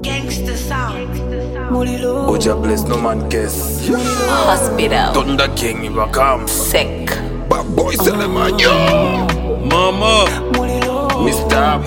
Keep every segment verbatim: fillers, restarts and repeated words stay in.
Gangsta sound. Oja bless no man guess. Hospital. Thunder King Ibakam. Sick. Bad boy Selemanyo. Mama. Mister Apple.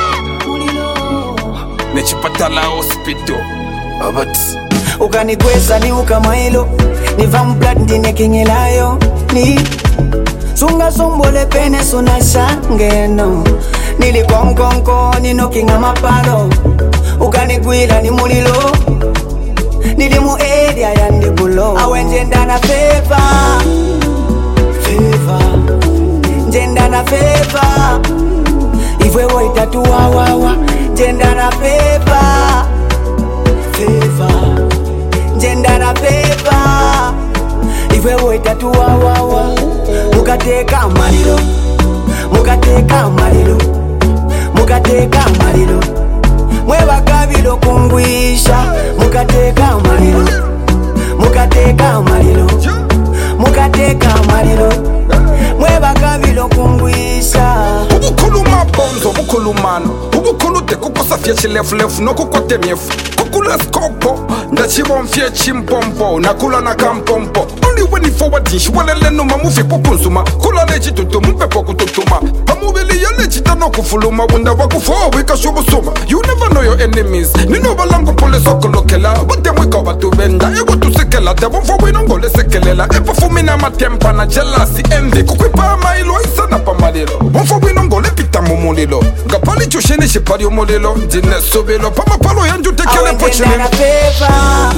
Nechipatala hospital. Abat. Ukanikweza ni ukamailo ni vamplat ndine kingelayo ni sunga sombole pene suna shangeno nili konkonko nino kinga mapalo ukanikwila ni mulilo nili mu area ya ndibulo awenje ndana fever fever njenda na fever ifwe wo itatu wawawa njenda na fever fever njenda na fever ifwe wo itatu wawawa mukateka amaliro mukateka amaliro mukateka amaliro mwebagabilo kungwisha mukateka amaliro mukateka amaliro mukateka amaliro mwebagabilo kungwisha ubukulu mabonzo ubukulu mano ubukulu te kukosa fye chilefulefu no kukote myefu kukula skopo ndachibomfye chimpompo nakula na kampompo only when you forward dish walele no mamufi kukunzuma kula lechi tutu mpepo kututuma pamubili ya lechi tano kufuluma wunda wakufo wika shubusuma you never know your enemies nino balango pole sokolokela bute mwika watubenda ego tusekela tebo mfo winongole sekelela epo fumina matempa na jealousy envy kukwipa mailo isana pamalilo mfo winongole pita mumulilo ngapali chushini shipari umulilo ndine subilo pamapalo yanju tekele pochile na fever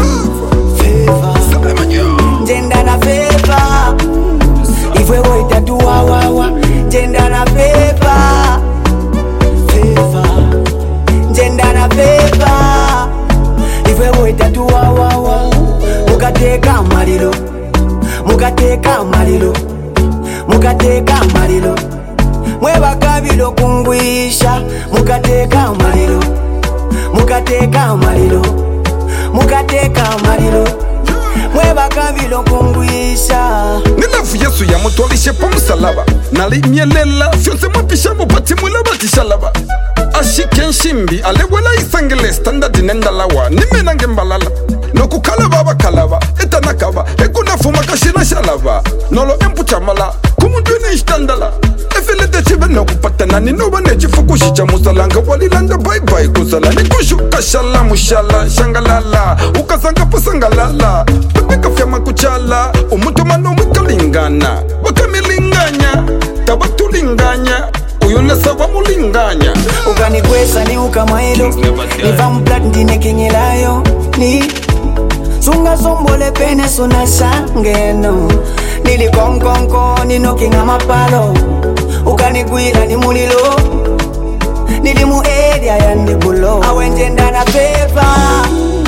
fever njenda na fever ifwe wo itatu wawawa njenda na fever fever njenda na fever ifwe wo itatu wawawa mukateka amaliro mukateka amaliro mukateka amaliro mwebagabilo kungwisha mukateka amaliro mukateka amaliro mukateka amaliro mwebagabilo kungwisha nilafu yesu ya mutwalishe pa musalaba nalimyelela fyonse mwapisha mupati mwelabatishalaba ashike nshimbi alewela isangele standard nendalawa nimenange mbalala nokukalaba bakalaba etanakaba ekunafuma kashina shalaba nolo empuchamala kumudwene ishtandala efilete chibe nokupatana ninoba nechifukushicha musalanga walilanda baibai kuzala nikushuka shala mushala shangalala ukasanga posangalala pepekafya makuchala umutuma nomukalingana wakamilinganya tabatulinganya uyunesa wamulinganya ukanikwesa ni ukamailo ni vamplat ndine kingelayo ni sunga sombole pene suna shangeno nili konkonko nino kinga mapalo ukanikwila ni mulilo nili mu area ya ndibulo awenje ndana fever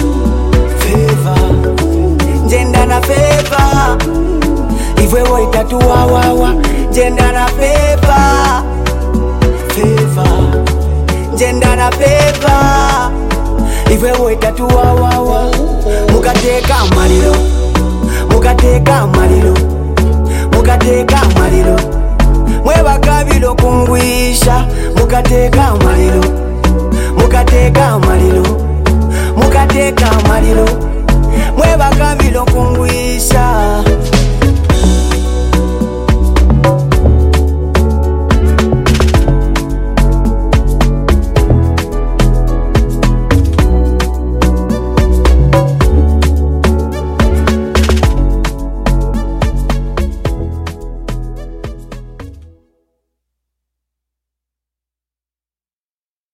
fever njenda na fever ifwe wo itatu wawawa njenda na fever fever njenda na fever ifwe wo itatu wawawa mukateka amaliro mukateka amaliro mukateka amaliro mwebagabilo kungwisha mukateka amaliro mukateka amaliro mukateka amaliro mwebagabilo kungwisha